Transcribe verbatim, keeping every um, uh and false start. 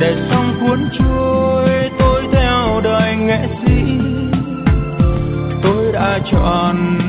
để sóng cuốn trôi tôi theo đời nghệ sĩ. Tôi đã chọn